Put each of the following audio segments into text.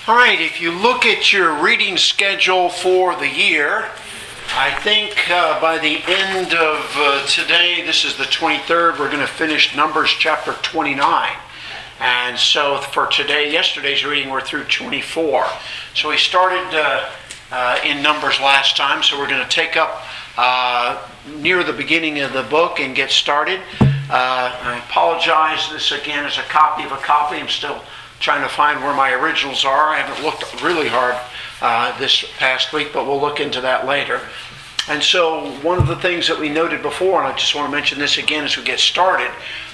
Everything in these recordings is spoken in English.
All right, if you look at your reading schedule for the year, I think by the end of today, this is the 23rd, we're going to finish Numbers chapter 29. And so for today, yesterday's reading, we're through 24. So we started in Numbers last time, so we're going to take up near the beginning of the book and get started. I apologize, this again is a copy of a copy. I'm still trying to find where my originals are. I haven't looked really hard this past week, but we'll look into that later. And so one of the things that we noted before, and I just want to mention this again as we get started,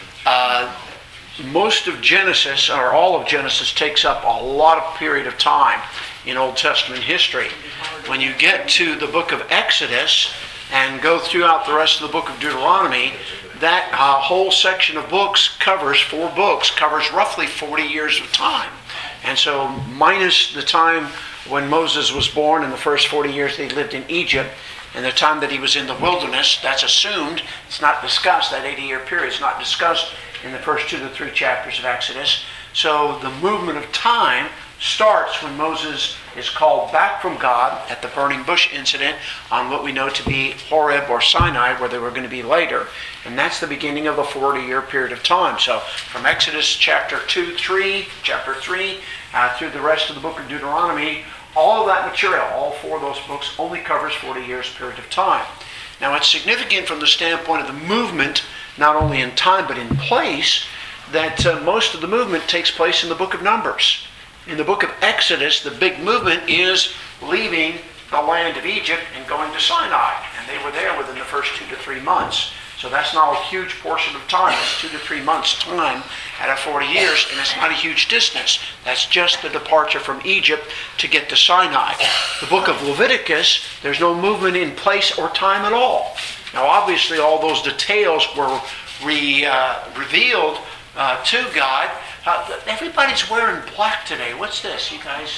most of Genesis, or all of Genesis, takes up a lot of period of time in Old Testament history. When you get to the book of Exodus and go throughout the rest of the book of Deuteronomy, that whole section of books covers 4 books, covers roughly 40 years of time. And so minus the time when Moses was born and the first 40 years that he lived in Egypt, and the time that he was in the wilderness, that's assumed. It's not discussed, that 80-year period is not discussed in the first 2 to 3 chapters of Exodus. So the movement of time starts when Moses is called back from God at the burning bush incident on what we know to be Horeb or Sinai, where they were going to be later. And that's the beginning of a 40-year period of time. So from Exodus chapter 2, 3, chapter 3, through the rest of the book of Deuteronomy, all of that material, all 4 of those books, only covers 40 years period of time. Now it's significant from the standpoint of the movement, not only in time but in place, that most of the movement takes place in the book of Numbers. In the book of Exodus, the big movement is leaving the land of Egypt and going to Sinai. And they were there within the first 2 to 3 months. So that's not a huge portion of time. It's 2 to 3 months' time out of 40 years, and it's not a huge distance. That's just the departure from Egypt to get to Sinai. The book of Leviticus, there's no movement in place or time at all. Now, obviously, all those details were revealed to God. Everybody's wearing black today. What's this? You guys,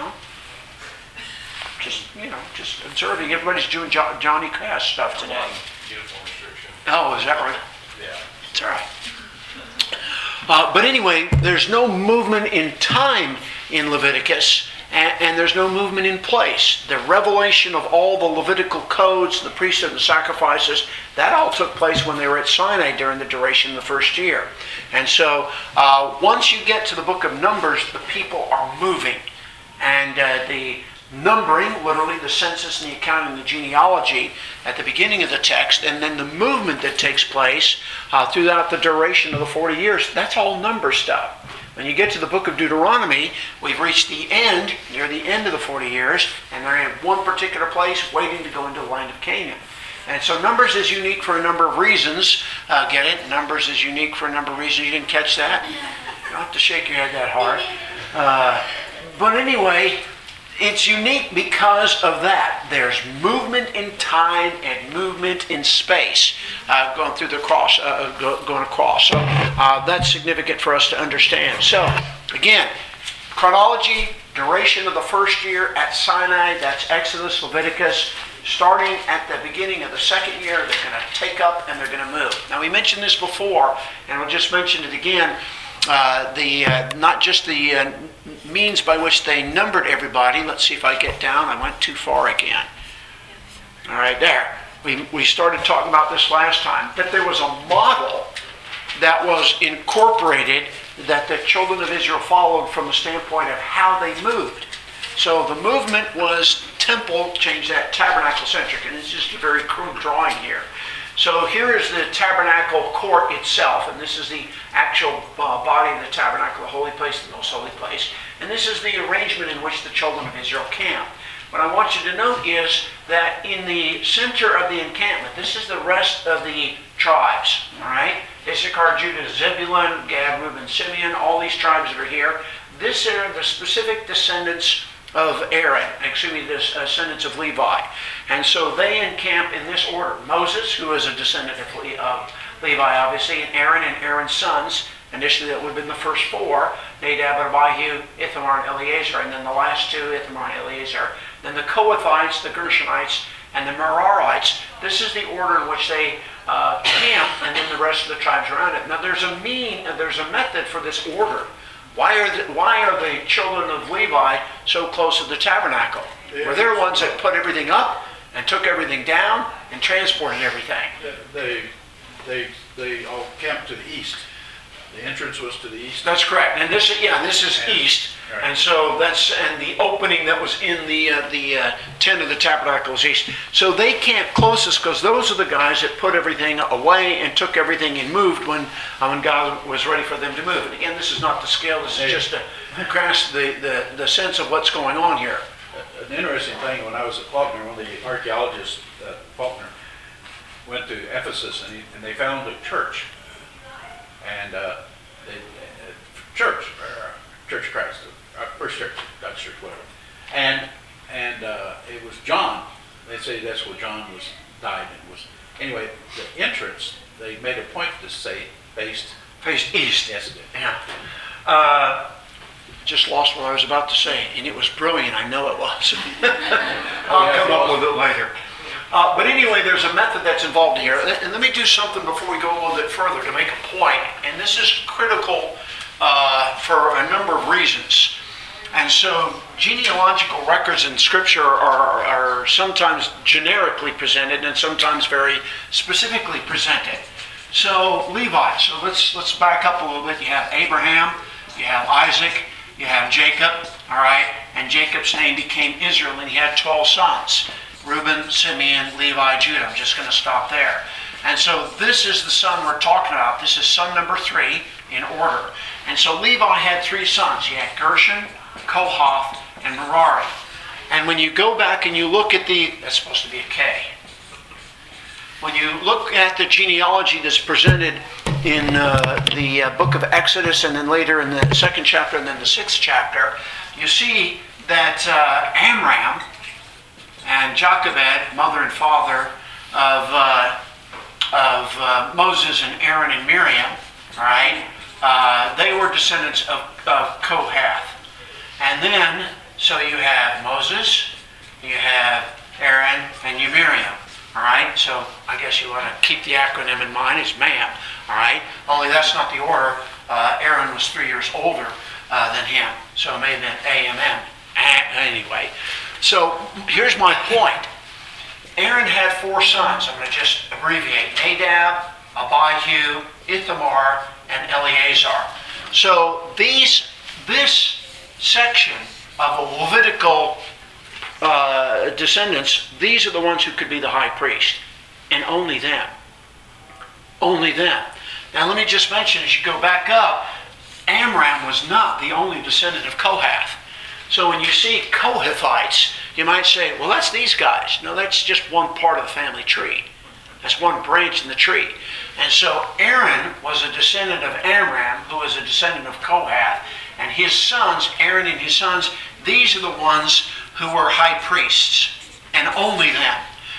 just observing. Everybody's doing Johnny Cash stuff today. Uniform restriction. Oh, is that right? Yeah. It's all right. But anyway, there's no movement in time in Leviticus, and there's no movement in place. The revelation of all the Levitical codes, the priesthood and sacrifices, that all took place when they were at Sinai during the duration of the first year. And so once you get to the book of Numbers, the people are moving. And the numbering, literally the census and the accounting, the genealogy at the beginning of the text, and then the movement that takes place throughout the duration of the 40 years, that's all number stuff. When you get to the book of Deuteronomy, we've reached the end, near the end of the 40 years, and they're in one particular place waiting to go into the land of Canaan. And so Numbers is unique for a number of reasons. Get it? Numbers is unique for a number of reasons. You didn't catch that? You don't have to shake your head that hard. But anyway, it's unique because of that. There's movement in time and movement in space going through the cross, going across. So that's significant for us to understand. So again, chronology, duration of the first year at Sinai, that's Exodus, Leviticus. Starting at the beginning of the second year, they're going to take up and they're going to move. Now we mentioned this before, and I'll just mention it again. Not just the means by which they numbered everybody. Let's see if I get down. I went too far again. All right, there. We started talking about this last time, that there was a model that was incorporated that the children of Israel followed from the standpoint of how they moved. So the movement was temple, change that, tabernacle-centric, and it's just a very crude drawing here. So here is the tabernacle court itself, and this is the actual body of the tabernacle, the holy place, the most holy place. And this is the arrangement in which the children of Israel camp. What I want you to note is that in the center of the encampment, this is the rest of the tribes, all right? Issachar, Judah, Zebulun, Gad, Reuben, Simeon, all these tribes that are here. This are the specific descendants of Aaron, the descendants of Levi. And so they encamp in this order. Moses, who is a descendant of Levi, obviously, and Aaron's sons. Initially, that would have been the first 4, Nadab and Abihu, Ithamar and Eleazar, and then the last 2, Ithamar and Eleazar. Then the Kohathites, the Gershonites, and the Merarites. This is the order in which they camp, and then the rest of the tribes around it. Now, there's a method for this order. Why are the children of Levi so close to the tabernacle? Well, they're the ones that put everything up and took everything down and transported everything. They all camped to the east. The entrance was to the east. That's correct. And this is east. Right. And so and the opening that was in the tent of the tabernacle is east. So they camped closest because those are the guys that put everything away and took everything and moved when God was ready for them to move. And again, this is not to scale. This is just to grasp the sense of what's going on here. An interesting thing, when I was at Faulkner, one of the archaeologists at Faulkner went to Ephesus and they found a church. And Church of Christ, First Church, God's Church, whatever. And it was John. They say that's where John died. Anyway, the entrance, they made a point to say faced east. Yes, it did. Yeah. Just lost what I was about to say, and it was brilliant. I know it was. I'll come up with it later. But anyway, there's a method that's involved here. And let me do something before we go a little bit further to make a point. And this is critical for a number of reasons. And so genealogical records in Scripture are sometimes generically presented and sometimes very specifically presented. So Levi, so let's back up a little bit. You have Abraham, you have Isaac, you have Jacob, all right? And Jacob's name became Israel, and he had 12 sons. Reuben, Simeon, Levi, Judah. I'm just going to stop there. And so this is the son we're talking about. This is son number 3 in order. And so Levi had 3 sons. He had Gershon, Kohath, and Merari. And when you go back and you look at that's supposed to be a K. When you look at the genealogy that's presented in the book of Exodus and then later in the 2nd chapter and then the 6th chapter, you see that Amram and Jochebed, mother and father of Moses and Aaron and Miriam, all right, they were descendants of Kohath. And then, so you have Moses, you have Aaron, and you Miriam, all right? So I guess you want to keep the acronym in mind. It's MAM, all right? Only that's not the order. Aaron was 3 years older than him, so it may have been AMM. Anyway. So here's my point. Aaron had 4 sons. I'm going to just abbreviate. Nadab, Abihu, Ithamar, and Eleazar. So this section of the Levitical descendants, these are the ones who could be the high priest. And only them. Only them. Now let me just mention, as you go back up, Amram was not the only descendant of Kohath. So when you see Kohathites, you might say, well, that's these guys. No, that's just one part of the family tree. That's one branch in the tree. And so Aaron was a descendant of Amram, who was a descendant of Kohath, and his sons, Aaron and his sons, these are the ones who were high priests, and only them.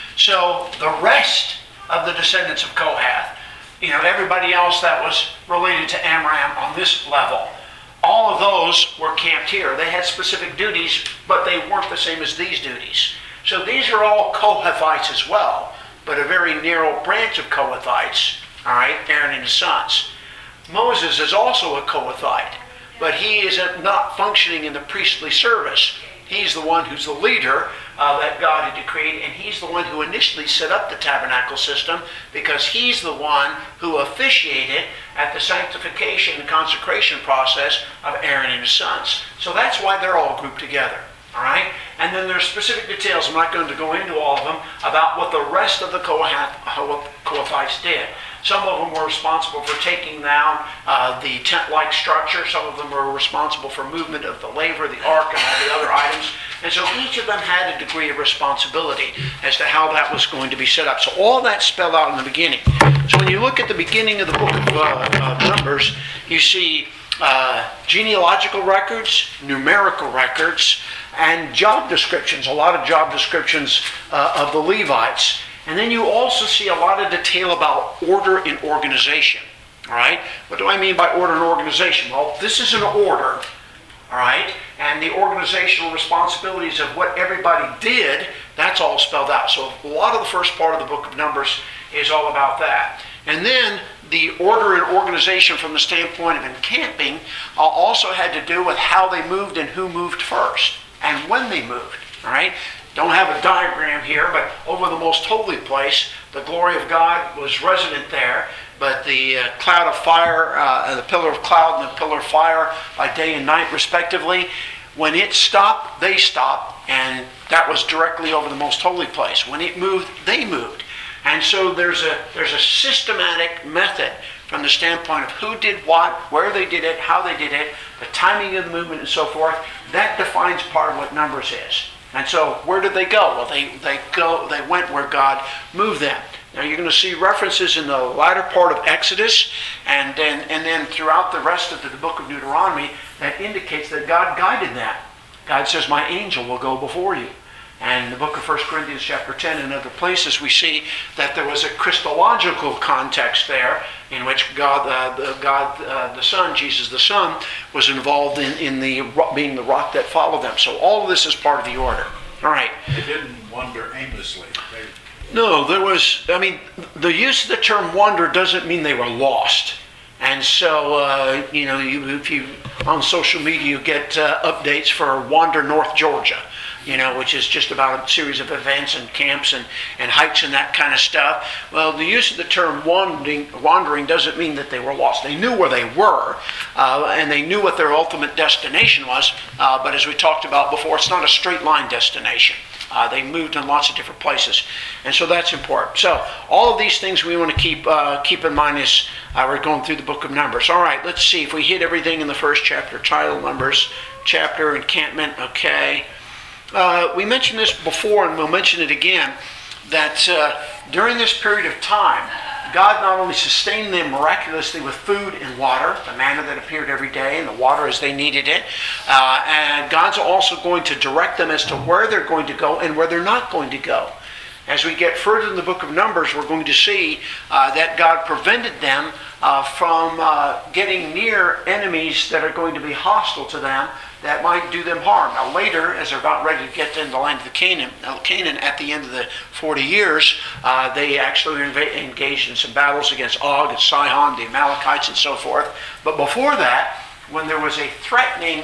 So the rest of the descendants of Kohath, everybody else that was related to Amram on this level, all of those were camped here. They had specific duties, but they weren't the same as these duties. So these are all Kohathites as well, but a very narrow branch of Kohathites, all right, Aaron and his sons. Moses is also a Kohathite, but he is not functioning in the priestly service. He's the one who's the leader that God had decreed, and he's the one who initially set up the tabernacle system because he's the one who officiated at the sanctification and consecration process of Aaron and his sons. So that's why they're all grouped together. All right? And then there's specific details, I'm not going to go into all of them, about what the rest of the Kohathites did. Some of them were responsible for taking down the tent-like structure. Some of them were responsible for movement of the laver, the ark, and all the other items. And so each of them had a degree of responsibility as to how that was going to be set up. So all that's spelled out in the beginning. So when you look at the beginning of the book of Numbers, you see genealogical records, numerical records, and job descriptions, a lot of job descriptions of the Levites. And then you also see a lot of detail about order and organization. All right? What do I mean by order and organization? Well, this is an order, all right? And the organizational responsibilities of what everybody did, that's all spelled out. So a lot of the first part of the book of Numbers is all about that. And then the order and organization from the standpoint of encamping also had to do with how they moved and who moved first and when they moved. All right? Don't have a diagram here, but over the most holy place, the glory of God was resident there. But the cloud of fire, the pillar of cloud and the pillar of fire by day and night respectively, when it stopped, they stopped, and that was directly over the most holy place. When it moved, they moved. And so there's a systematic method from the standpoint of who did what, where they did it, how they did it, the timing of the movement and so forth. That defines part of what Numbers is. And so where did they go? Well, they went where God moved them. Now you're going to see references in the latter part of Exodus and then throughout the rest of the book of Deuteronomy that indicates that God guided them. God says, my angel will go before you. And in the book of 1 Corinthians chapter 10 and other places we see that there was a Christological context there in which God the Son, Jesus the Son, was involved in being the rock that followed them. So all of this is part of the order. All right. They didn't wander aimlessly. No, the use of the term wander doesn't mean they were lost. And so, if you on social media, you get updates for Wander North Georgia, which is just about a series of events and camps and hikes and that kind of stuff. Well, the use of the term wandering doesn't mean that they were lost. They knew where they were, and they knew what their ultimate destination was. But as we talked about before, it's not a straight line destination. They moved in lots of different places, and so that's important. So all of these things we want to keep in mind as we're going through the book of Numbers. All right, let's see if we hit everything in the first chapter. Title, Numbers, chapter, encampment. Okay. We mentioned this before, and we'll mention it again, that during this period of time, God not only sustained them miraculously with food and water, the manna that appeared every day and the water as they needed it, and God's also going to direct them as to where they're going to go and where they're not going to go. As we get further in the book of Numbers, we're going to see that God prevented them from getting near enemies that are going to be hostile to them that might do them harm. Now later, as they're about ready to get into the land of Canaan at the end of the 40 years, they actually engaged in some battles against Og and Sihon, the Amalekites and so forth. But before that, when there was a threatening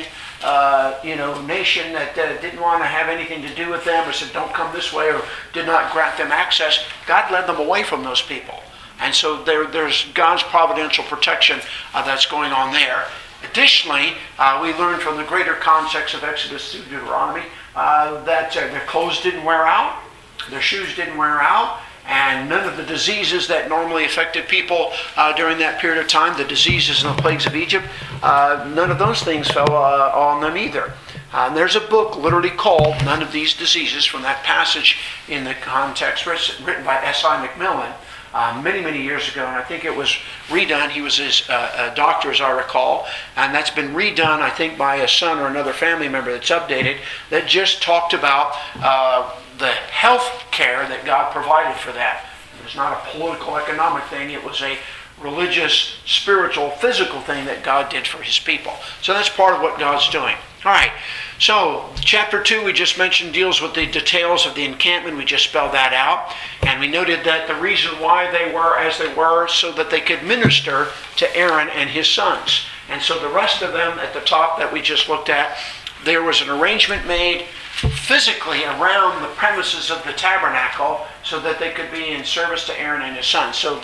nation that didn't want to have anything to do with them or said, don't come this way, or did not grant them access, God led them away from those people. And so there's God's providential protection that's going on there. Additionally, we learned from the greater context of Exodus through Deuteronomy that their clothes didn't wear out, their shoes didn't wear out, and none of the diseases that normally affected people during that period of time, the diseases and the plagues of Egypt, none of those things fell on them either. There's a book literally called None of These Diseases from that passage in the context written by S.I. McMillan many years ago, and I think it was redone. He was a doctor, as I recall, and that's been redone, I think, by a son or another family member that's updated, that just talked about the health care that God provided for that. It was not a political, economic thing. It was a religious, spiritual, physical thing that God did for his people. So that's part of what God's doing. All right, so chapter 2 we just mentioned deals with the details of the encampment. We just spelled that out. And we noted that the reason why they were as they were so that they could minister to Aaron and his sons. And so the rest of them at the top that we just looked at, there was an arrangement made physically around the premises of the tabernacle so that they could be in service to Aaron and his sons. So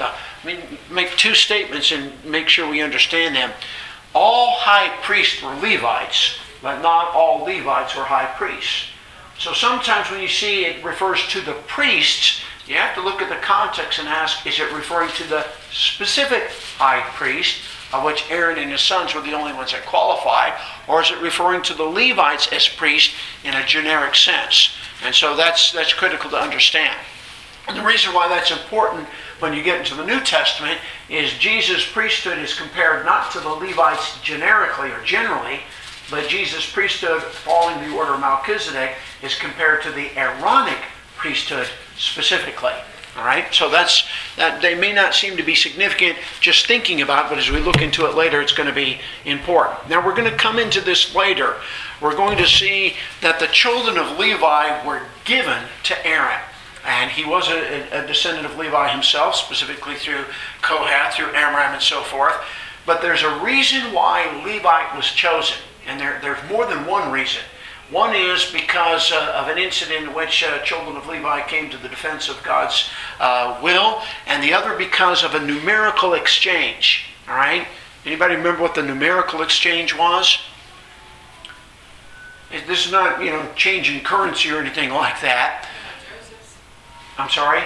make two statements and make sure we understand them. All high priests were Levites, but not all Levites were high priests. So sometimes when you see it refers to the priests, you have to look at the context and ask, is it referring to the specific high priest, of which Aaron and his sons were the only ones that qualified, or is it referring to the Levites as priests in a generic sense? And so that's critical to understand. And the reason why that's important when you get into the New Testament is Jesus' priesthood is compared not to the Levites generically or generally, but Jesus' priesthood, following the order of Melchizedek, is compared to the Aaronic priesthood specifically. All right, so that they may not seem to be significant just thinking about it, but as we look into it later, it's going to be important. Now we're going to come into this later. We're going to see that the children of Levi were given to Aaron. And he was a descendant of Levi himself, specifically through Kohath, through Amram, and so forth. But there's a reason why Levi was chosen. And there's more than one reason. One is because of an incident in which children of Levi came to the defense of God's will. And the other because of a numerical exchange. All right? Anybody remember what the numerical exchange was? This is not, changing currency or anything like that. I'm sorry?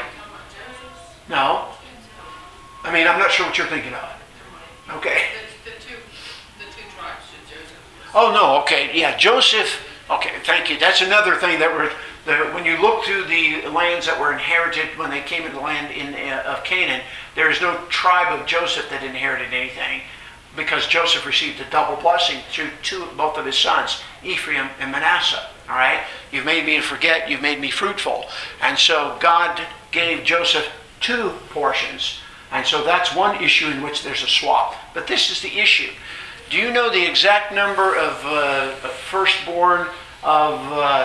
No. I mean, I'm not sure what you're thinking of. Okay. The two tribes of Joseph. Oh, no, okay. Yeah, Joseph. Okay, thank you. That's another thing when you look through the lands that were inherited when they came into the land of Canaan, there is no tribe of Joseph that inherited anything, because Joseph received a double blessing through both of his sons, Ephraim and Manasseh. All right? You've made me forget, you've made me fruitful. And so God gave Joseph 2 portions. And so that's one issue in which there's a swap. But this is the issue. Do you know the exact number of firstborn of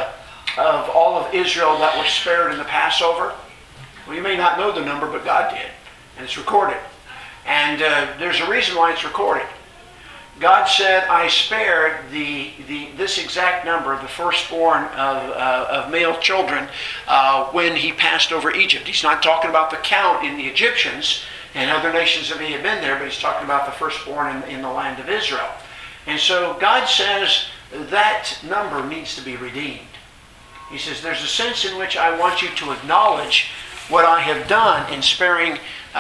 all of Israel that were spared in the Passover? Well, you may not know the number, but God did. And it's recorded. And there's a reason why it's recorded. God said, I spared this exact number of the firstborn of male children when he passed over Egypt. He's not talking about the count in the Egyptians and other nations that may have been there, but he's talking about the firstborn in the land of Israel. And so God says that number needs to be redeemed. He says, there's a sense in which I want you to acknowledge what I have done in sparing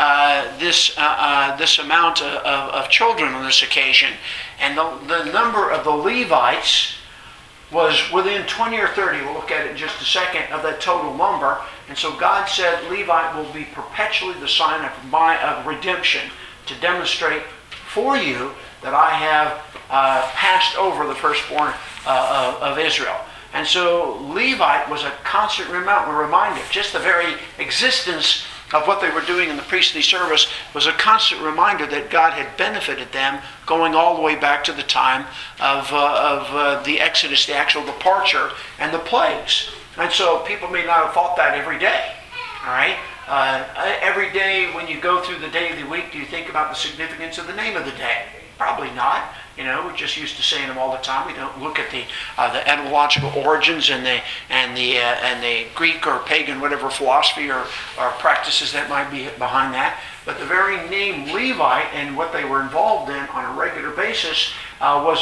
this amount of children on this occasion. And the number of the Levites was within 20 or 30, we'll look at it in just a second, of that total number. And so God said Levite will be perpetually the sign of redemption, to demonstrate for you that I have passed over the firstborn of Israel. And so Levite was a constant reminder. Just the very existence of what they were doing in the priestly service was a constant reminder that God had benefited them, going all the way back to the time of the Exodus, the actual departure, and the plagues. And so people may not have thought that every day. All right? Every day when you go through the day of the week, do you think about the significance of the name of the day? Probably not. We're just used to saying them all the time. We don't look at the etymological origins and the Greek or pagan whatever philosophy or practices that might be behind that. But the very name Levite and what they were involved in on a regular basis was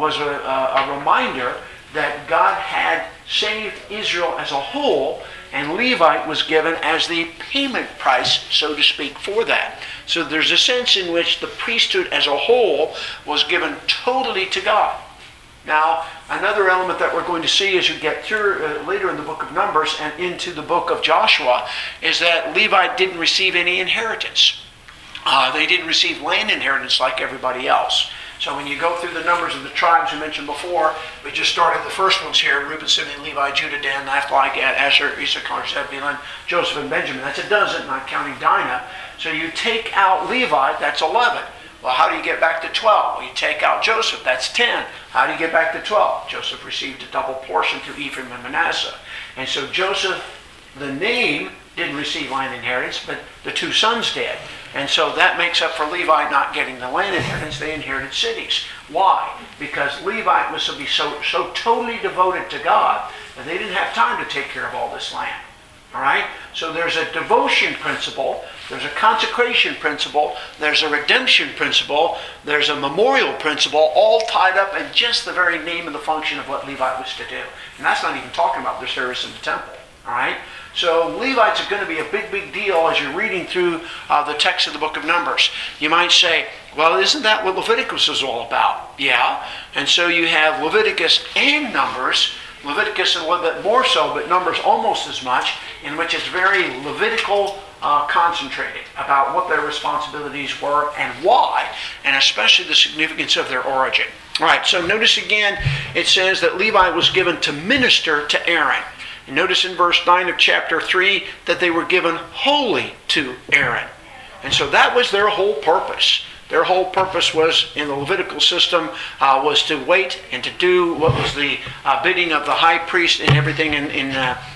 a reminder that God had saved Israel as a whole, and Levite was given as the payment price, so to speak, for that. So there's a sense in which the priesthood as a whole was given totally to God. Now, another element that we're going to see as you get through later in the book of Numbers and into the book of Joshua is that Levite didn't receive any inheritance. They didn't receive land inheritance like everybody else. So when you go through the numbers of the tribes we mentioned before, we just started the first ones here: Reuben, Simeon, Levi, Judah, Dan, Naphtali, Gad, Asher, Issachar, Zebulun, Joseph, and Benjamin. That's a dozen, not counting Dinah. So you take out Levi, that's 11. Well, how do you get back to 12? Well, you take out Joseph, that's 10. How do you get back to 12? Joseph received a double portion through Ephraim and Manasseh. And so Joseph, the name, didn't receive land inheritance, but the 2 sons did. And so that makes up for Levi not getting the land inheritance. They inherited cities. Why? Because Levi was to be so totally devoted to God that they didn't have time to take care of all this land. All right? So there's a devotion principle, there's a consecration principle, there's a redemption principle, there's a memorial principle, all tied up in just the very name and the function of what Levi was to do. And that's not even talking about their service in the temple. All right? So Levites are going to be a big deal as you're reading through the text of the book of Numbers. You might say, well, isn't that what Leviticus is all about? Yeah. And so you have Leviticus and Numbers. Leviticus a little bit more so, but Numbers almost as much, in which it's very Levitical concentrated about what their responsibilities were and why, and especially the significance of their origin. All right, so notice again, it says that Levi was given to minister to Aaron. And notice in verse 9 of chapter 3 that they were given wholly to Aaron. And so that was their whole purpose. Their whole purpose was, in the Levitical system, was to wait and to do what was the bidding of the high priest and everything in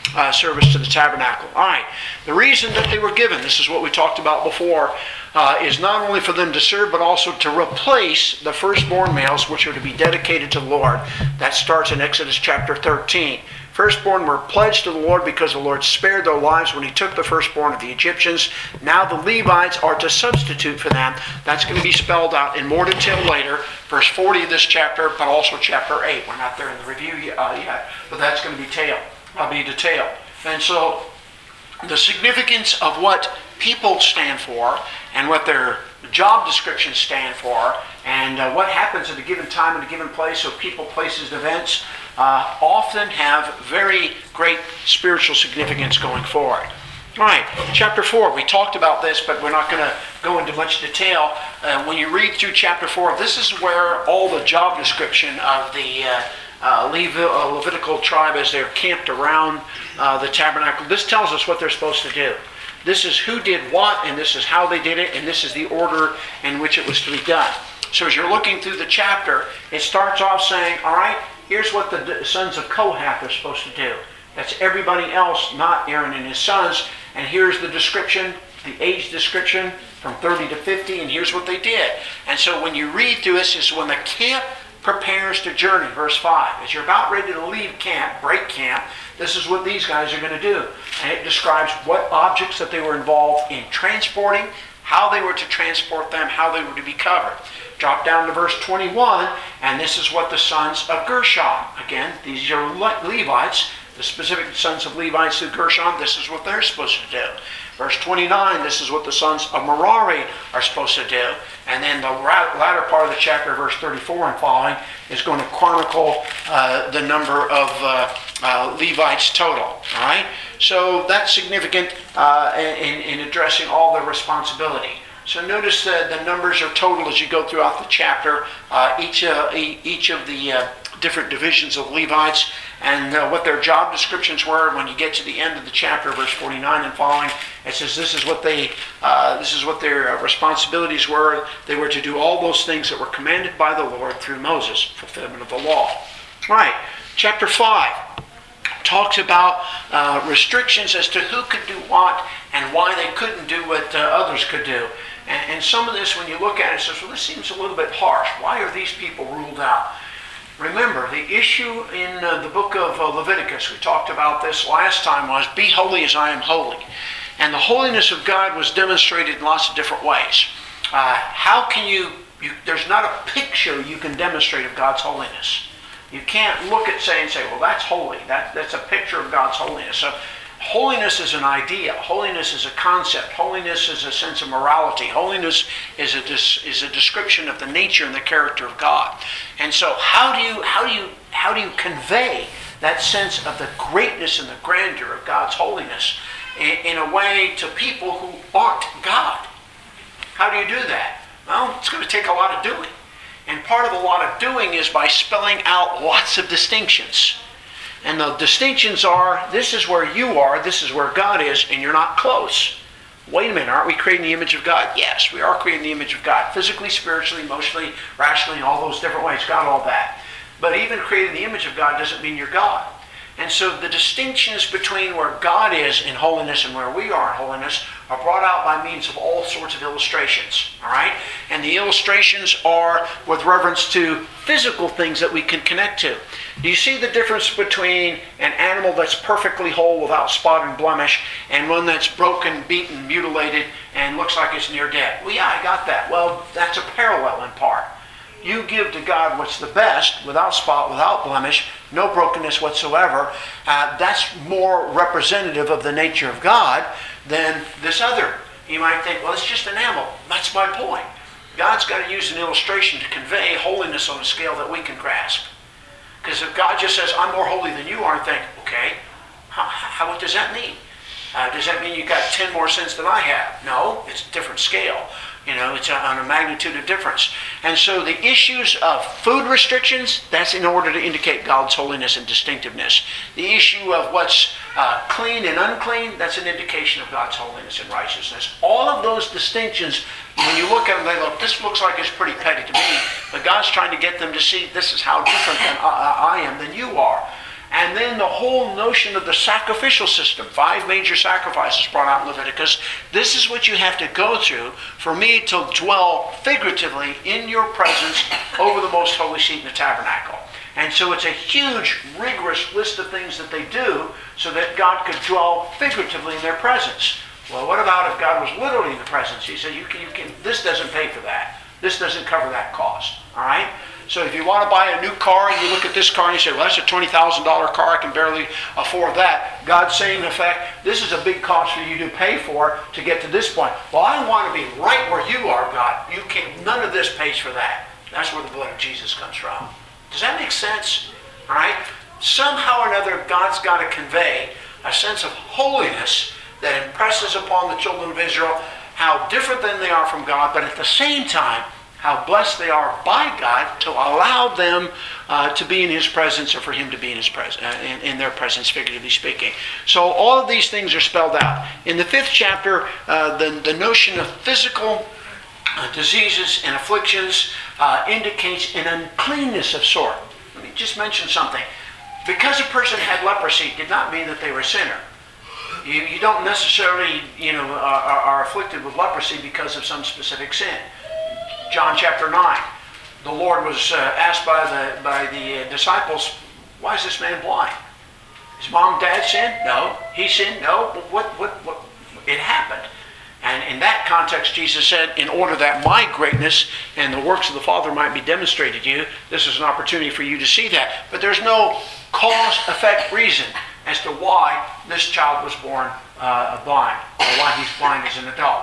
service to the tabernacle. All right. The reason that they were given, this is what we talked about before, is not only for them to serve, but also to replace the firstborn males, which are to be dedicated to the Lord. That starts in Exodus chapter 13. Firstborn were pledged to the Lord because the Lord spared their lives when he took the firstborn of the Egyptians. Now the Levites are to substitute for them. That's going to be spelled out in more detail later. Verse 40 of this chapter, but also chapter 8. We're not there in the review yet, but that's going to be detailed. And so the significance of what people stand for and what their job descriptions stand for and what happens at a given time and a given place, so people, places, events, often have very great spiritual significance going forward. All right, chapter 4, we talked about this, but we're not going to go into much detail. When you read through chapter 4, this is where all the job description of the Levitical tribe as they're camped around the tabernacle. This tells us what they're supposed to do. This is who did what, and this is how they did it, and this is the order in which it was to be done. So as you're looking through the chapter, it starts off saying, all right, here's what the sons of Kohath are supposed to do. That's everybody else, not Aaron and his sons. And here's the description, the age description from 30 to 50, and here's what they did. And so when you read through this, is when the camp prepares to journey, verse 5. As you're about ready to leave camp, break camp, this is what these guys are going to do. And it describes what objects that they were involved in transporting, how they were to transport them, how they were to be covered. Drop down to verse 21, and this is what the sons of Gershon. Again, these are Levites, the specific sons of Levites of Gershon. This is what they're supposed to do. Verse 29, this is what the sons of Merari are supposed to do. And then the latter part of the chapter, verse 34 and following, is going to chronicle the number of Levites total. All right? So that's significant in addressing all their responsibility. So notice that the numbers are total as you go throughout the chapter. Each of the different divisions of Levites and what their job descriptions were. When you get to the end of the chapter, verse 49 and following, it says this is what their responsibilities were. They were to do all those things that were commanded by the Lord through Moses, fulfillment of the law. All right, chapter 5 talks about restrictions as to who could do what and why they couldn't do what others could do. And some of this, when you look at it, says, well, this seems a little bit harsh. Why are these people ruled out? Remember, the issue in the book of Leviticus, we talked about this last time, was be holy as I am holy. And the holiness of God was demonstrated in lots of different ways. How can you there's not a picture you can demonstrate of God's holiness. You can't look at say, well, that's holy. That's a picture of God's holiness. So holiness is an idea. Holiness is a concept. Holiness is a sense of morality. Holiness is a description of the nature and the character of God. And so how do you convey that sense of the greatness and the grandeur of God's holiness in a way to people who aren't God? How do you do that? Well, it's going to take a lot of doing. And part of a lot of doing is by spelling out lots of distinctions. And the distinctions are, this is where you are, this is where God is, and you're not close. Wait a minute, aren't we creating the image of God? Yes, we are creating the image of God. Physically, spiritually, emotionally, rationally, in all those different ways. Got all that. But even creating the image of God doesn't mean you're God. And so the distinctions between where God is in holiness and where we are in holiness are brought out by means of all sorts of illustrations. All right? And the illustrations are with reference to physical things that we can connect to. Do you see the difference between an animal that's perfectly whole without spot and blemish and one that's broken, beaten, mutilated, and looks like it's near dead? Well, yeah, I got that. Well, that's a parallel in part. You give to God what's the best, without spot, without blemish, no brokenness whatsoever. That's more representative of the nature of God than this other. You might think, well, it's just an animal. That's my point. God's got to use an illustration to convey holiness on a scale that we can grasp. Because if God just says, I'm more holy than you are, and think, okay, what does that mean? Does that mean you got 10 more sins than I have? No, it's a different scale. It's on a magnitude of difference. And so the issues of food restrictions, that's in order to indicate God's holiness and distinctiveness. The issue of what's clean and unclean, that's an indication of God's holiness and righteousness. All of those distinctions, when you look at them, they look, this looks like it's pretty petty to me, but God's trying to get them to see this is how different than I am than you are. And then the whole notion of the sacrificial system, 5 major sacrifices brought out in Leviticus. This is what you have to go through for me to dwell figuratively in your presence over the most holy seat in the tabernacle. And so it's a huge, rigorous list of things that they do so that God could dwell figuratively in their presence. Well, what about if God was literally in the presence? He said, this doesn't pay for that. This doesn't cover that cost. All right? So if you want to buy a new car and you look at this car and you say, well, that's a $20,000 car, I can barely afford that. God's saying, in effect, this is a big cost for you to pay for to get to this point. Well, I want to be right where you are, God. You can't, none of this pays for that. That's where the blood of Jesus comes from. Does that make sense? All right? Somehow or another, God's got to convey a sense of holiness that impresses upon the children of Israel how different than they are from God, but at the same time, how blessed they are by God to allow them to be in His presence, or for Him to be in His presence, in their presence, figuratively speaking. So all of these things are spelled out in the 5th chapter. The notion of physical diseases and afflictions indicates an uncleanness of sort. Let me just mention something. Because a person had leprosy did not mean that they were a sinner. You don't necessarily, are afflicted with leprosy because of some specific sin. John chapter 9, the Lord was asked by the disciples, why is this man blind? His mom and dad sinned? No. He sinned? No. But what? It happened. And in that context, Jesus said, in order that my greatness and the works of the Father might be demonstrated to you, this is an opportunity for you to see that. But there's no cause-effect reason as to why this child was born blind, or why he's blind as an adult.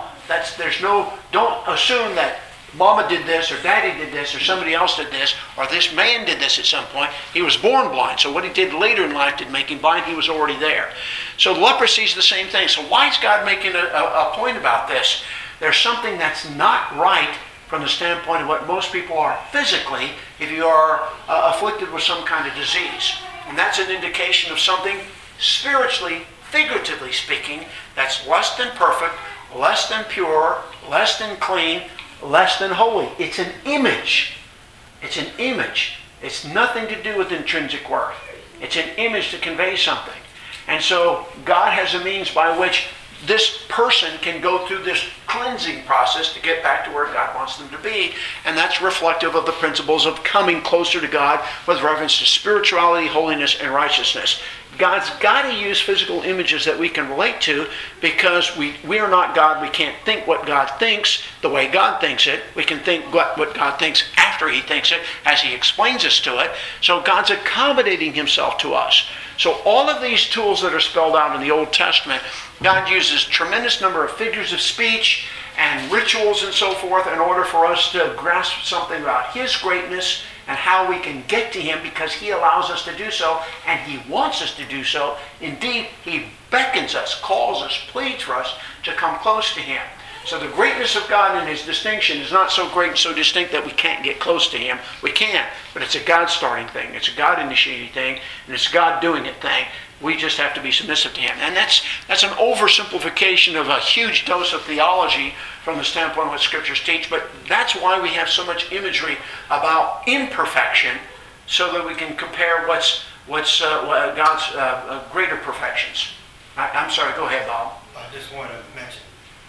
Don't assume that Mama did this, or Daddy did this, or somebody else did this, or this man did this at some point. He was born blind, so what he did later in life didn't make him blind. He was already there. So leprosy is the same thing. So why is God making a point about this? There's something that's not right from the standpoint of what most people are physically if you are afflicted with some kind of disease. And that's an indication of something spiritually, figuratively speaking, that's less than perfect, less than pure, less than clean, less than holy. It's an image. It's an image. It's nothing to do with intrinsic worth. It's an image to convey something. And so God has a means by which this person can go through this cleansing process to get back to where God wants them to be. And that's reflective of the principles of coming closer to God with reference to spirituality, holiness, and righteousness. God's got to use physical images that we can relate to, because we are not God. We can't think what God thinks the way God thinks it. We can think what God thinks after He thinks it, as He explains us to it. So God's accommodating Himself to us. So all of these tools that are spelled out in the Old Testament, God uses tremendous number of figures of speech and rituals and so forth in order for us to grasp something about His greatness and how we can get to Him, because He allows us to do so, and He wants us to do so. Indeed, He beckons us, calls us, pleads for us to come close to Him. So the greatness of God and His distinction is not so great and so distinct that we can't get close to Him. We can, but it's a God-starting thing. It's a God-initiating thing, and it's a God-doing-it thing. We just have to be submissive to Him. And that's an oversimplification of a huge dose of theology from the standpoint of what Scriptures teach, but that's why we have so much imagery about imperfection, so that we can compare what's God's greater perfections. I'm sorry, go ahead, Bob. I just want to mention,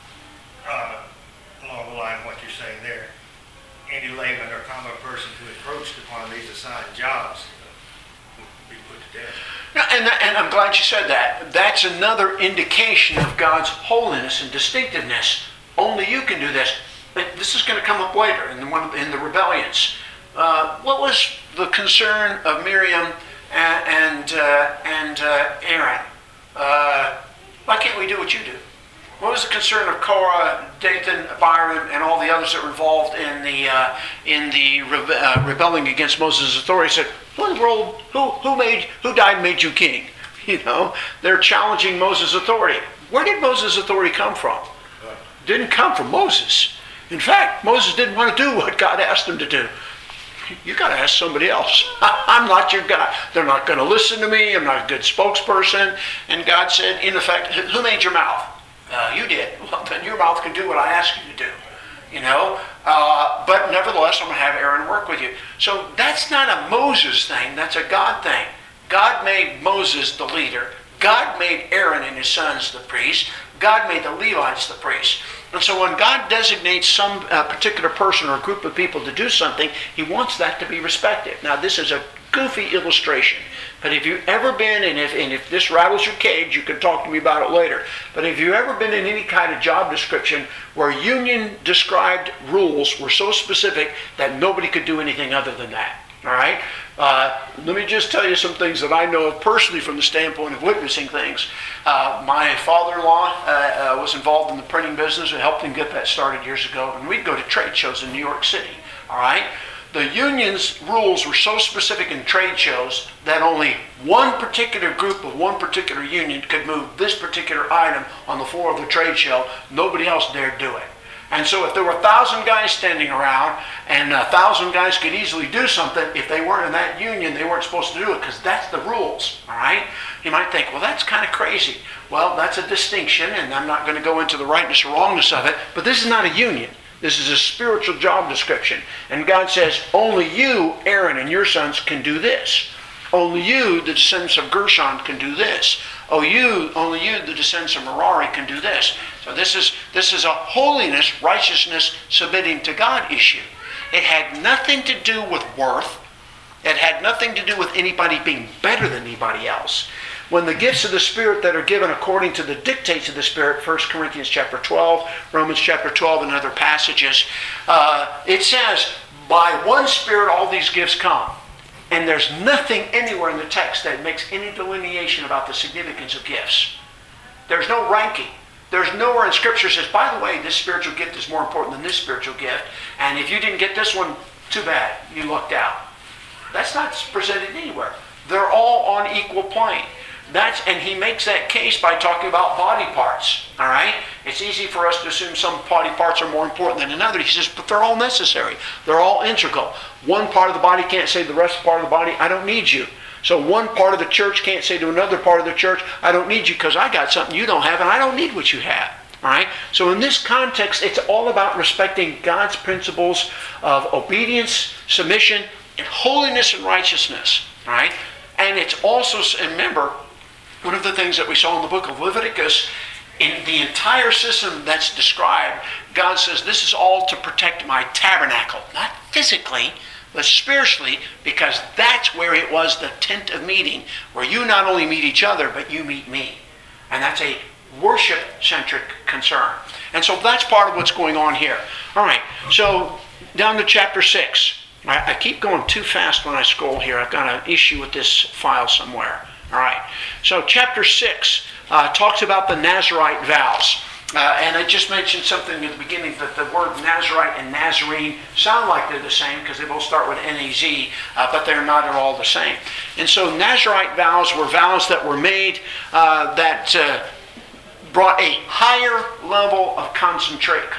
along the line of what you're saying there, any layman or common person who encroached upon these assigned jobs would be put to death. And I'm glad you said that. That's another indication of God's holiness and distinctiveness. Only you can do this. But this is going to come up later in the rebellions. What was the concern of Miriam and Aaron? Why can't we do what you do? What was the concern of Korah, Dathan, Abiram, and all the others that were involved in the rebelling against Moses' authority? Said, "What in the world? Who died and made you king?" They're challenging Moses' authority. Where did Moses' authority come from? It didn't come from Moses. In fact, Moses didn't want to do what God asked him to do. You got to ask somebody else. I'm not your guy. They're not going to listen to me. I'm not a good spokesperson. And God said, in effect, who made your mouth? You did. Well, then your mouth can do what I ask you to do. But nevertheless, I'm going to have Aaron work with you. So that's not a Moses thing. That's a God thing. God made Moses the leader. God made Aaron and his sons the priests. God made the Levites the priests. And so when God designates some particular person or group of people to do something, he wants that to be respected. Now, this is a goofy illustration, but if you've ever been, and if this rattles your cage, you can talk to me about it later, but if you've ever been in any kind of job description where union-described rules were so specific that nobody could do anything other than that, all right? Let me just tell you some things that I know of personally from the standpoint of witnessing things. My father-in-law was involved in the printing business. I helped him get that started years ago. And we'd go to trade shows in New York City. All right? The union's rules were so specific in trade shows that only one particular group of one particular union could move this particular item on the floor of the trade show. Nobody else dared do it. And so if there were 1,000 guys standing around and 1,000 guys could easily do something, if they weren't in that union, they weren't supposed to do it because that's the rules, all right? You might think, well, that's kind of crazy. Well, that's a distinction, and I'm not going to go into the rightness or wrongness of it, but this is not a union. This is a spiritual job description. And God says, only you, Aaron, and your sons can do this. Only you, the descendants of Gershon, can do this. Only you, the descendants of Merari, can do this. So this is a holiness, righteousness, submitting to God issue. It had nothing to do with worth. It had nothing to do with anybody being better than anybody else. When the gifts of the Spirit that are given according to the dictates of the Spirit, 1 Corinthians chapter 12, Romans chapter 12, and other passages, it says, by one Spirit all these gifts come. And there's nothing anywhere in the text that makes any delineation about the significance of gifts. There's no ranking. There's nowhere in Scripture says, by the way, this spiritual gift is more important than this spiritual gift, and if you didn't get this one, too bad, you lucked out. That's not presented anywhere. They're all on equal plane. And he makes that case by talking about body parts. All right? It's easy for us to assume some body parts are more important than another. He says, but they're all necessary. They're all integral. One part of the body can't say to the rest of the part of the body, I don't need you. So one part of the church can't say to another part of the church, I don't need you because I got something you don't have and I don't need what you have. All right? So in this context, it's all about respecting God's principles of obedience, submission, and holiness and righteousness. All right? And it's also, remember, one of the things that we saw in the book of Leviticus, in the entire system that's described, God says this is all to protect my tabernacle. Not physically, but spiritually, because that's where it was the tent of meeting, where you not only meet each other, but you meet me. And that's a worship-centric concern. And so that's part of what's going on here. All right, so down to chapter 6. I keep going too fast when I scroll here. I've got an issue with this file somewhere. All right, so chapter 6 talks about the Nazirite vows. And I just mentioned something at the beginning that the word Nazirite and Nazarene sound like they're the same because they both start with N-A-Z, but they're not at all the same. And so Nazirite vows were vows that were made that brought a higher level of consecration.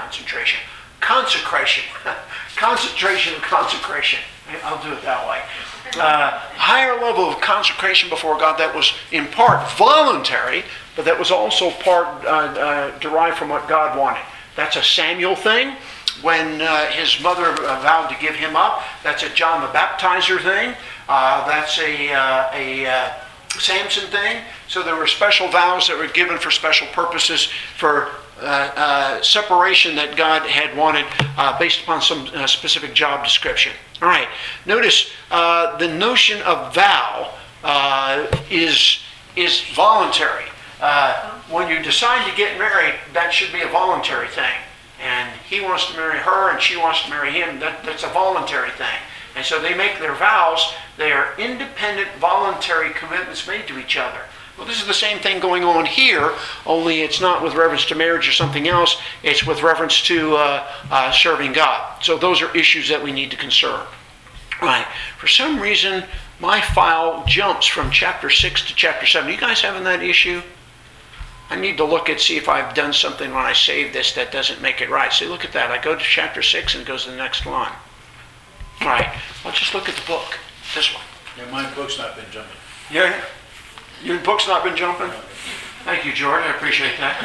I'll do it that way. Higher level of consecration before God that was in part voluntary, but that was also part derived from what God wanted. That's a Samuel thing. When his mother vowed to give him up, that's a John the Baptizer thing. That's a Samson thing. So there were special vows that were given for special purposes for separation that God had wanted based upon some specific job description. All right. Notice the notion of vow is voluntary. When you decide to get married, that should be a voluntary thing. And he wants to marry her and she wants to marry him. That's a voluntary thing. And so they make their vows. They are independent, voluntary commitments made to each other. Well, this is the same thing going on here, only it's not with reference to marriage or something else. It's with reference to serving God. So those are issues that we need to consider. Right. For some reason, my file jumps from chapter 6 to chapter 7. You guys having that issue? I need to look and see if I've done something when I save this that doesn't make it right. See, look at that. I go to chapter 6 and it goes to the next line. All right. I'll just look at the book. This one. Yeah, my book's not been jumping. Yeah. Your book's not been jumping? Thank you, George. I appreciate that.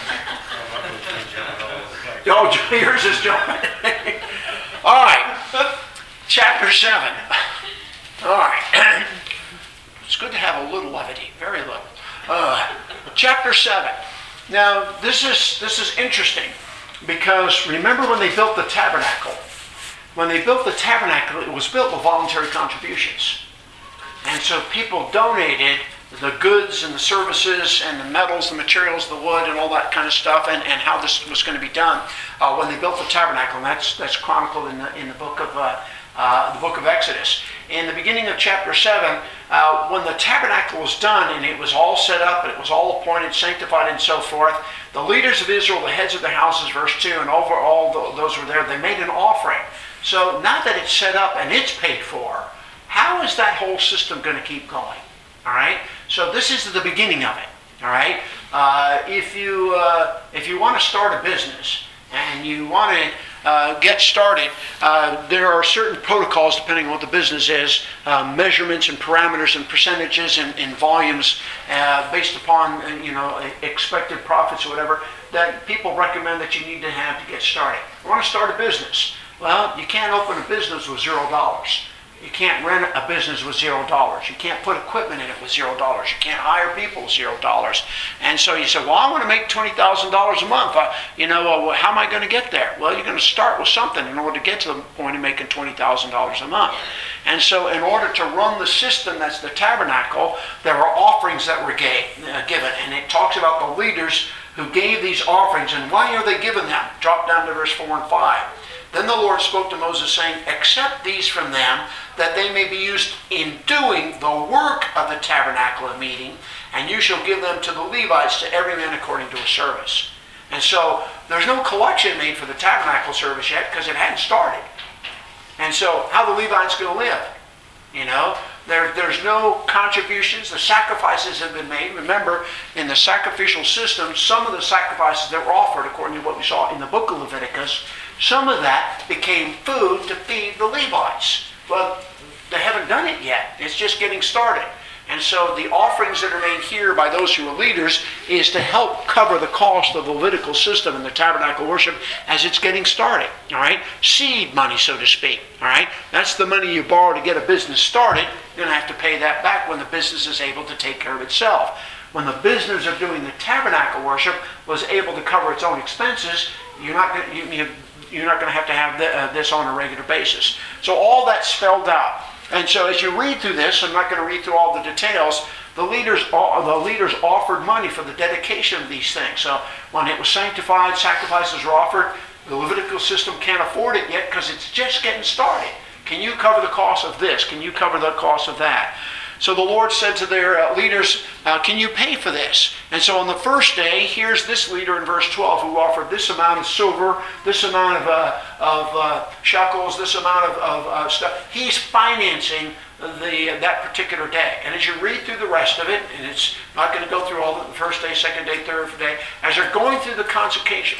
Oh, yours is jumping. All right. Chapter 7. All right. It's good to chapter 7. Now, this is interesting because remember when they built the tabernacle? When they built the tabernacle, it was built with voluntary contributions. And so people donated the goods and the services and the metals, the materials, the wood, and all that kind of stuff, and how this was going to be done when they built the tabernacle. And that's chronicled in the book of Exodus. In the beginning of chapter 7, when the tabernacle was done and it was all set up and it was all appointed, sanctified, and so forth, the leaders of Israel, the heads of their houses, verse 2, and over all those who were there, they made an offering. So now that it's set up and it's paid for, how is that whole system going to keep going? All right. So this is the beginning of it. All right. If you want to start a business and you want to get started, there are certain protocols depending on what the business is, measurements and parameters and percentages and volumes based upon expected profits or whatever that people recommend that you need to have to get started. You want to start a business? Well, you can't open a business with $0. You can't rent a business with $0. You can't put equipment in it with $0. You can't hire people with $0. And so you say, well, I want to make $20,000 a month. How am I going to get there? Well, you're going to start with something in order to get to the point of making $20,000 a month. And so in order to run the system that's the tabernacle, there were offerings that were given. And it talks about the leaders who gave these offerings. And why are they given them? Drop down to verse 4 and 5. Then the Lord spoke to Moses, saying, accept these from them, that they may be used in doing the work of the tabernacle of meeting, and you shall give them to the Levites, to every man according to his service. And so there's no collection made for the tabernacle service yet because it hadn't started. And so how are the Levites going to live? There's no contributions. The sacrifices have been made. Remember, in the sacrificial system, some of the sacrifices that were offered, according to what we saw in the book of Leviticus, some of that became food to feed the Levites. Well, they haven't done it yet. It's just getting started. And so the offerings that are made here by those who are leaders is to help cover the cost of the Levitical system and the tabernacle worship as it's getting started. All right? Seed money, so to speak. All right? That's the money you borrow to get a business started. You're going to have to pay that back when the business is able to take care of itself. When the business of doing the tabernacle worship was able to cover its own expenses, you're not going to have this on a regular basis. So all that's spelled out. And so as you read through this, I'm not going to read through all the details, the leaders offered money for the dedication of these things. So when it was sanctified, sacrifices were offered. The Levitical system can't afford it yet because it's just getting started. Can you cover the cost of this? Can you cover the cost of that? So the Lord said to their leaders, can you pay for this? And so on the first day, here's this leader in verse 12 who offered this amount of silver, this amount of shekels, this amount of stuff. He's financing that particular day. And as you read through the rest of it, and it's not going to go through all the first day, second day, third day, as they're going through the consecration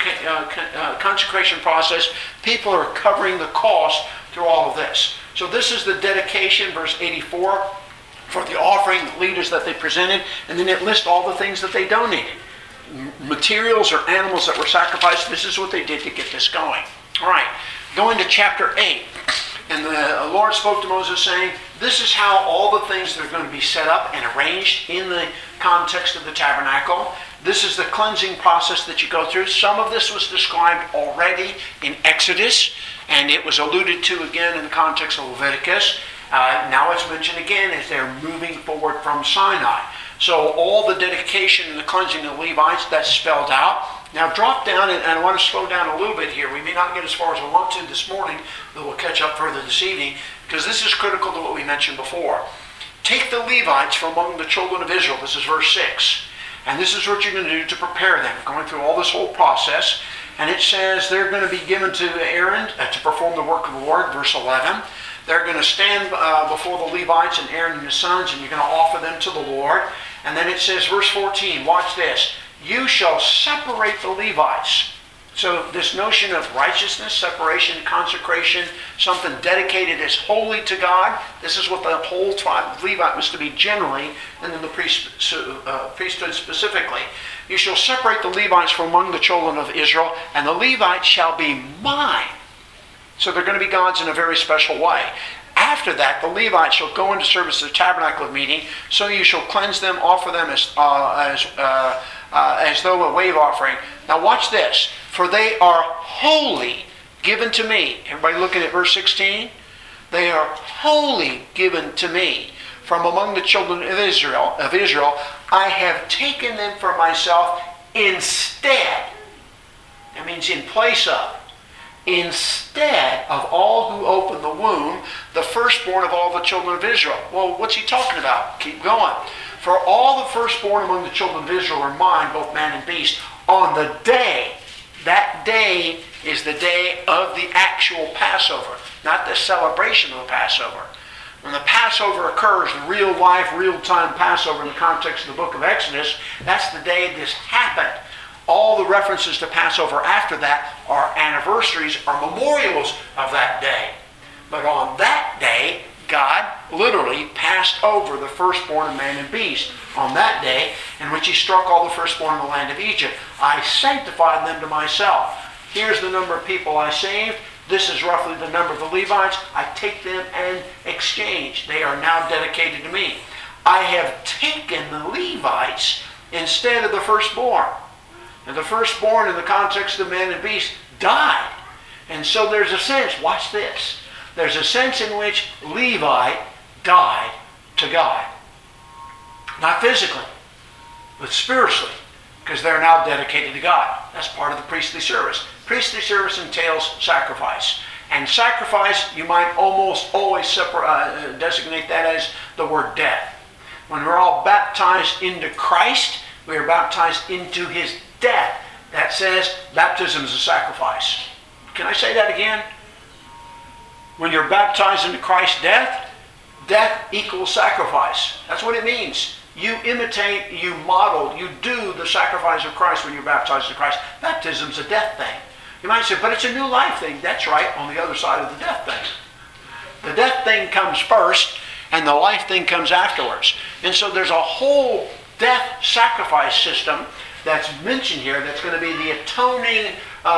process, people are covering the cost through all of this. So this is the dedication, verse 84, for the offering leaders that they presented, and then it lists all the things that they donated. Materials or animals that were sacrificed, this is what they did to get this going. All right, going to chapter 8. And the Lord spoke to Moses saying, this is how all the things that are going to be set up and arranged in the context of the tabernacle. This is the cleansing process that you go through. Some of this was described already in Exodus, and it was alluded to again in the context of Leviticus. Now it's mentioned again as they're moving forward from Sinai. So all the dedication and the cleansing of the Levites, that's spelled out. Now drop down, and I want to slow down a little bit here. We may not get as far as I want to this morning, but we'll catch up further this evening, because this is critical to what we mentioned before. Take the Levites from among the children of Israel. This is verse 6. And this is what you're going to do to prepare them. Going through all this whole process. And it says they're going to be given to Aaron to perform the work of the Lord, verse 11. They're going to stand before the Levites and Aaron and his sons, and you're going to offer them to the Lord. And then it says, verse 14, watch this. You shall separate the Levites. So this notion of righteousness, separation, consecration, something dedicated as holy to God, this is what the whole tribe of Levite was to be generally, and then the priesthood specifically. You shall separate the Levites from among the children of Israel, and the Levites shall be mine. So they're going to be God's in a very special way. After that, the Levites shall go into service of the tabernacle of meeting, so you shall cleanse them, offer them as though a wave offering. Now watch this. For they are wholly given to me. Everybody looking at verse 16? They are wholly given to me. From among the children of Israel, I have taken them for myself instead. That means in place of. Instead of all who open the womb, the firstborn of all the children of Israel. Well, what's he talking about? Keep going. For all the firstborn among the children of Israel are mine, both man and beast, on the day. That day is the day of the actual Passover, not the celebration of the Passover. When the Passover occurs, the real life, real-time Passover in the context of the book of Exodus, that's the day this happened. All the references to Passover after that are anniversaries or memorials of that day. But on that day, God literally passed over the firstborn of man and beast. On that day, in which he struck all the firstborn in the land of Egypt, I sanctified them to myself. Here's the number of people I saved. This is roughly the number of the Levites. I take them and exchange. They are now dedicated to me. I have taken the Levites instead of the firstborn. And the firstborn in the context of man and beast died. And so there's a sense, watch this, there's a sense in which Levi died to God. Not physically, but spiritually, because they're now dedicated to God. That's part of the priestly service. Priestly service entails sacrifice. And sacrifice, you might almost always designate that as the word death. When we're all baptized into Christ, we are baptized into his death. That says baptism is a sacrifice. Can I say that again? When you're baptized into Christ's death, death equals sacrifice. That's what it means. You imitate, you model, you do the sacrifice of Christ when you're baptized into Christ. Baptism's a death thing. You might say, but it's a new life thing. That's right, on the other side of the death thing. The death thing comes first, and the life thing comes afterwards. And so there's a whole death sacrifice system that's mentioned here that's going to be the atoning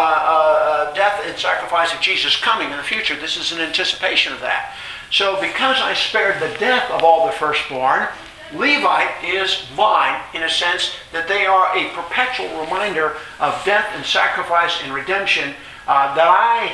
death and sacrifice of Jesus coming in the future. This is an anticipation of that. So because I spared the death of all the firstborn, Levite is mine in a sense that they are a perpetual reminder of death and sacrifice and redemption that I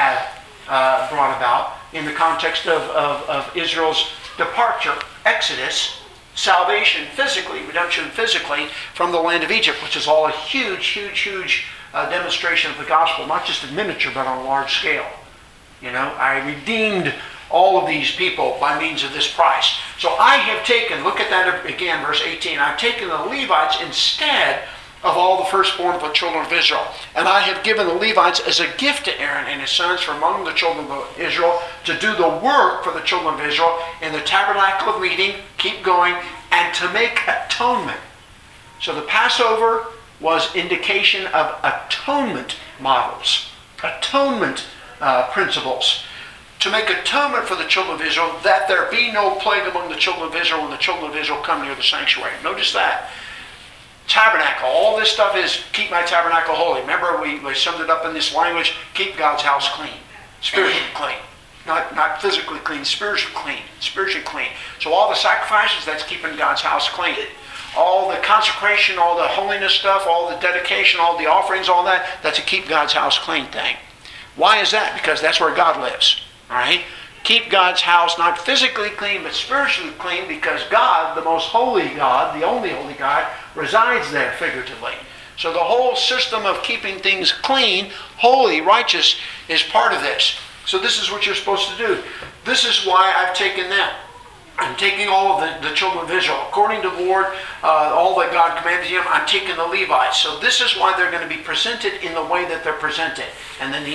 have brought about in the context of Israel's departure, Exodus, salvation physically, redemption physically from the land of Egypt, which is all a huge demonstration of the gospel, not just in miniature, but on a large scale. You know, I redeemed all of these people by means of this price. So I have taken, look at that again, verse 18, I've taken the Levites instead of all the firstborn of the children of Israel. And I have given the Levites as a gift to Aaron and his sons from among the children of Israel to do the work for the children of Israel in the tabernacle of meeting, keep going, and to make atonement. So the Passover was indication of atonement models, atonement principles. To make atonement for the children of Israel, that there be no plague among the children of Israel when the children of Israel come near the sanctuary. Notice that. Tabernacle, all this stuff is keep my tabernacle holy. Remember we summed it up in this language, keep God's house clean, spiritually clean. Not physically clean, spiritually clean. So all the sacrifices, that's keeping God's house clean. All the consecration, all the holiness stuff, all the dedication, all the offerings, all that, that's a keep God's house clean thing. Why is that? Because that's where God lives. All right? Keep God's house not physically clean, but spiritually clean, because God, the most holy God, the only holy God, resides there figuratively. So the whole system of keeping things clean, holy, righteous, is part of this. So this is what you're supposed to do. This is why I've taken them. I'm taking all of the children of Israel. According to the Lord, all that God commanded him, I'm taking the Levites. So this is why they're going to be presented in the way that they're presented. And then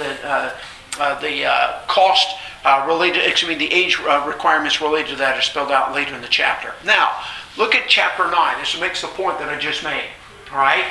the cost related, the age requirements related to that are spelled out later in the chapter. Now, look at chapter 9. This makes the point that I just made. All right?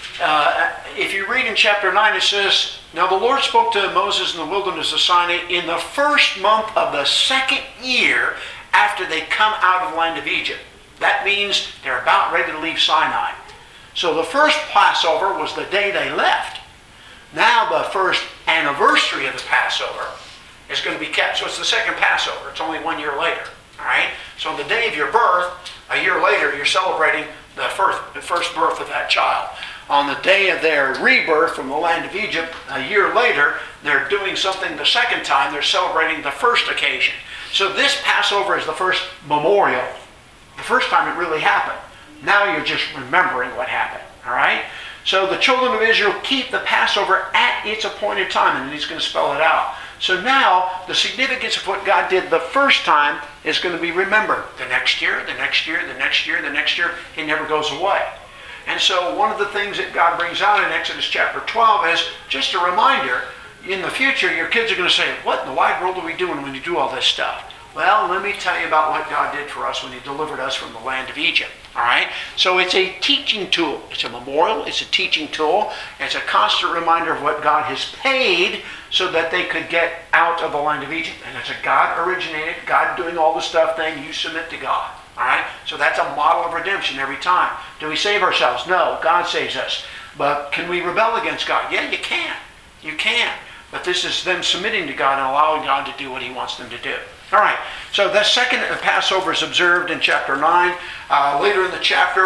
If you read in chapter 9, it says, now the Lord spoke to Moses in the wilderness of Sinai in the first month of the second year after they come out of the land of Egypt. That means they're about ready to leave Sinai. So the first Passover was the day they left. Now the first anniversary of the Passover is going to be kept. So it's the second Passover. It's only 1 year later. All right? So on the day of your birth, a year later, you're celebrating the first birth of that child. On the day of their rebirth from the land of Egypt, a year later, they're doing something the second time. They're celebrating the first occasion. So this Passover is the first memorial. The first time it really happened. Now you're just remembering what happened. All right? So the children of Israel keep the Passover at its appointed time, and he's going to spell it out. So now the significance of what God did the first time is going to be remembered. The next year, the next year, the next year, the next year. It never goes away. And so one of the things that God brings out in Exodus chapter 12 is just a reminder, in the future your kids are going to say, what in the wide world are we doing when you do all this stuff? Well, let me tell you about what God did for us when he delivered us from the land of Egypt. All right? So it's a teaching tool. It's a memorial. It's a teaching tool. It's a constant reminder of what God has paid so that they could get out of the land of Egypt. And it's a God-originated, God doing all the stuff thing. You submit to God. All right? So that's a model of redemption every time. Do we save ourselves? No. God saves us. But can we rebel against God? Yeah, you can. You can. But this is them submitting to God and allowing God to do what he wants them to do. All right, so the second Passover is observed in chapter 9. Later in the chapter,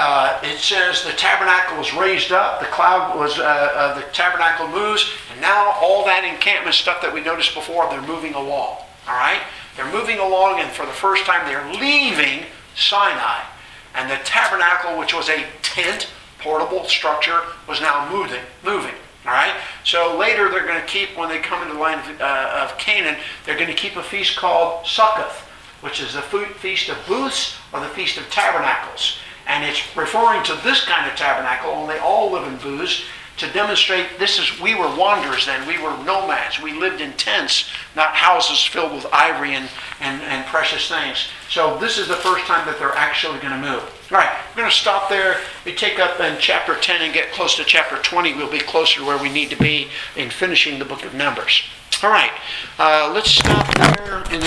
it says the tabernacle was raised up, the cloud was, the tabernacle moves, and now all that encampment stuff that we noticed before, they're moving along. All right, they're moving along, and for the first time, they're leaving Sinai. And the tabernacle, which was a tent, portable structure, was now moving. All right. So later they're going to keep, when they come into the land of Canaan, they're going to keep a feast called Succoth, which is the Feast of Booths or the Feast of Tabernacles. And it's referring to this kind of tabernacle, only all live in booths, to demonstrate we were wanderers then, we were nomads. We lived in tents, not houses filled with ivory and precious things. So this is the first time that they're actually going to move. All right, we're going to stop there. We take up in chapter 10 and get close to chapter 20. We'll be closer to where we need to be in finishing the book of Numbers. All right, let's stop there.